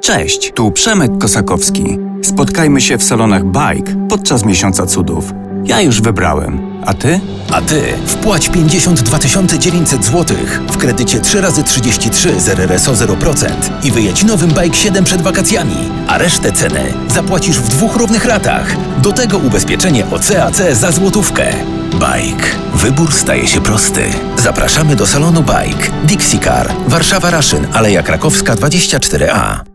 Cześć, tu Przemek Kosakowski. Spotkajmy się w salonach Bike podczas Miesiąca Cudów. Ja już wybrałem. A ty? A ty wpłać 52 900 zł w kredycie 3x33 z RRSO 0% i wyjedź nowym Bike 7 przed wakacjami, a resztę ceny zapłacisz w 2 równych ratach. Do tego ubezpieczenie OC/AC za złotówkę. Bike. Wybór staje się prosty. Zapraszamy do salonu Bike. Dixie Car. Warszawa Raszyn, Aleja Krakowska 24A.